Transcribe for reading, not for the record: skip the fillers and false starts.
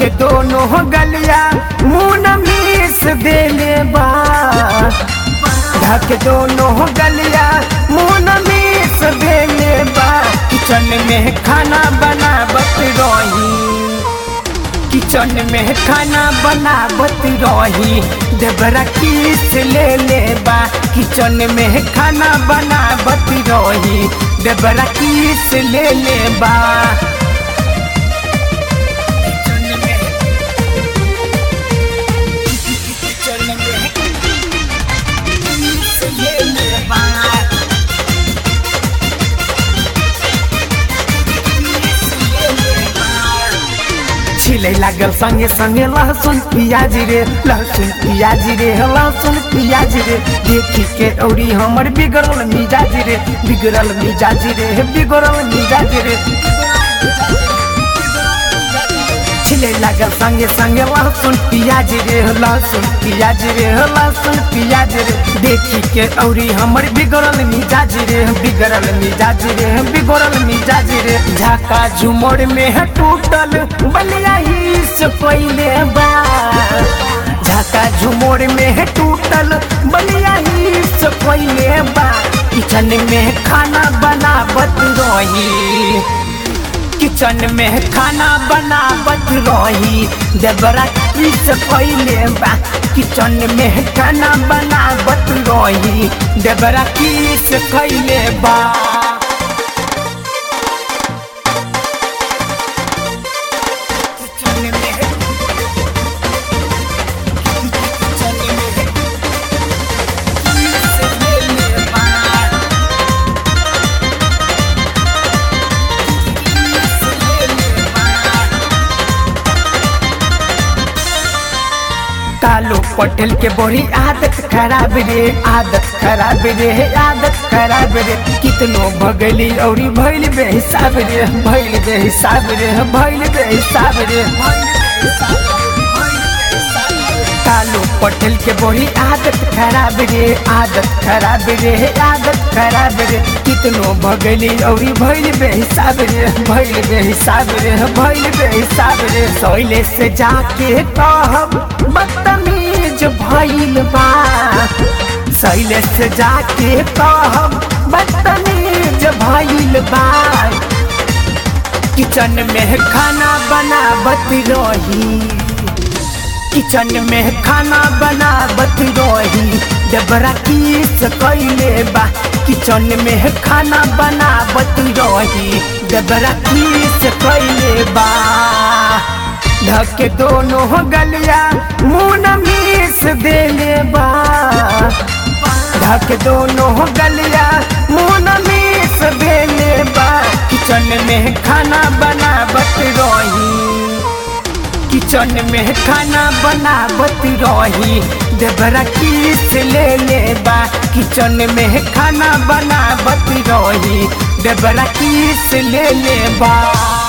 धके दोनों गलिया मुँह न मीस देले बा। धके दोनों गलिया मुँह न मीस देले बा। किचन में खाना बनावत रही, किचन में खाना बनावत रही देवरा किस ले ले बा। किचन में खाना बनावत रही देवरा किस ले ले बा। छिले लागल संगे संगे लहसुन प्याज रे, लहसुन प्याज रे, लहसुन प्याज रे। देखी के औरी हमर बिगड़ल मिजाज रे, बिगड़ल मिजाज रे, बिगड़ल मिजाज रे। छिले लागल संगे संगे लहसुन प्याज रे, लहसुन प्याज रे, लहसुन प्याज रे। देखी के औरी हमर बिगड़ल मिजाज रे, बिगड़ल मिजाज रे, बिगड़ल मिजाज रे। झाका झुमर में है टूटल बलिया ही से पहले बा। झाका झुमर में है टूटल बलिया ही से पहले बा। किचन में खाना बनावत रही, किचन में खाना बनावत रही देवरा किस पहले बा। किचन में खाना बनावत रही देवरा किस पहले बा। कालू पटेल के बड़ी आदत खराब रे, आदत खराब रे, आदत खराब रे। कितनो भगली औरी भइल बेहिसाब रे, भइल बेहिसाब रे, भइल बेहिसाब रे। कालू पटेल के बड़ी आदत खराब रे, आदत खराब रे, आदत खराब रे। कितनो भगली औरी भइल बेहिसाब रे, भइल बेहिसाब रे, भइल बेहिसाब रे। सोइले से जाके कहब बदतमीज भइल बा। सोइले से जाके कहब बदतमीज भइल बा। किचन में खाना बनावत रही, किचन में खाना बनावत रही देवरा किस कैले बा। किचन में खाना बनावत रही देवरा किस कैले बा। धके दोनों गलिया मुँह न मीस देले बा। धके दोनों गलिया मुँह न मीस देले बा। किचन में खाना बनावत रही, किचन में खाना बनावत रही देवरा किस ले ले बा। किचन में खाना बनावत रही देवरा किस ले ले बा।